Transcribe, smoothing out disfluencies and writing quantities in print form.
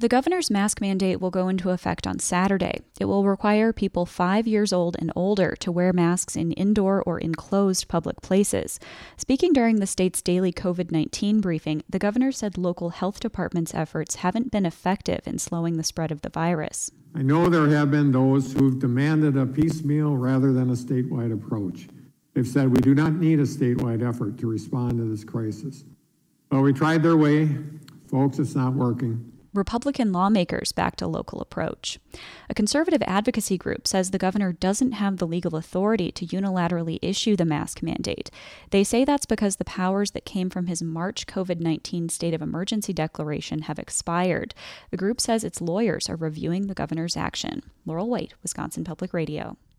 The governor's mask mandate will go into effect on Saturday. It will require people 5 years old and older to wear masks in indoor or enclosed public places. Speaking during the state's daily COVID-19 briefing, the governor said local health departments' efforts haven't been effective in slowing the spread of the virus. I know there have been those who've demanded a piecemeal rather than a statewide approach. They've said we do not need a statewide effort to respond to this crisis. Well, we tried their way. Folks, it's not working. Republican lawmakers backed a local approach. A conservative advocacy group says the governor doesn't have the legal authority to unilaterally issue the mask mandate. They say that's because the powers that came from his March COVID-19 state of emergency declaration have expired. The group says its lawyers are reviewing the governor's action. Laurel White, Wisconsin Public Radio.